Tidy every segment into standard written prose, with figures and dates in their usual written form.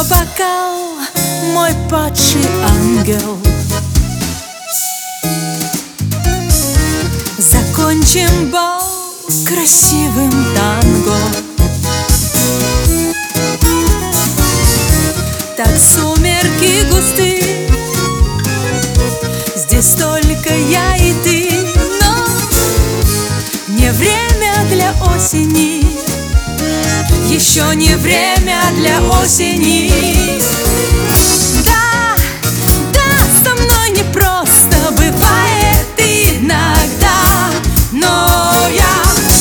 бокал, мой падший ангел. Закончим бал красивым танго. Так сумерки густы, здесь только я и ты, но не время для осени, еще не время для осени. Да, да, со мной непросто бывает иногда, но я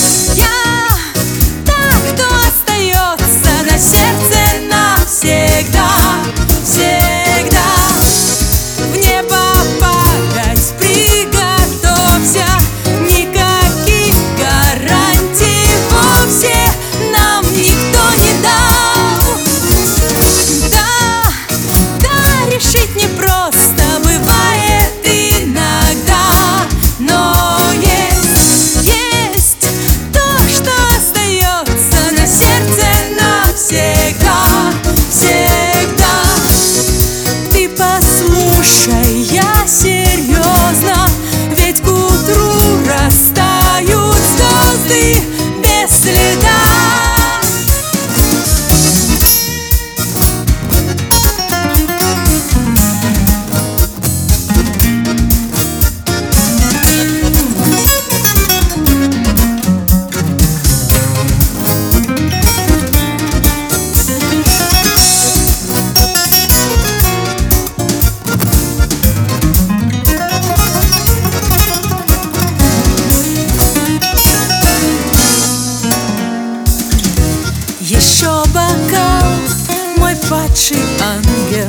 так, кто остается на сердце навсегда, всегда. В небо падать приготовься, никаких гарантий вовсе нам никто не дал. Да, да, решить непросто бывает иногда, но есть то, что остается на сердце навсегда, всегда. Ты послушай, я серьезно, ведь к утру растают звезды без следа. Еще бокал, мой падший ангел.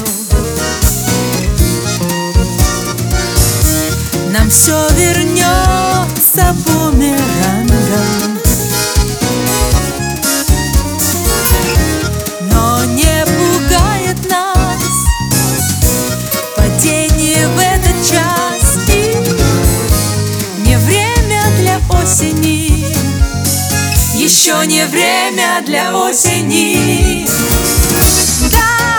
Нам все вернется бумерангом, но не пугает нас падение в этот час. И не время для осени, еще не время для осени. Да.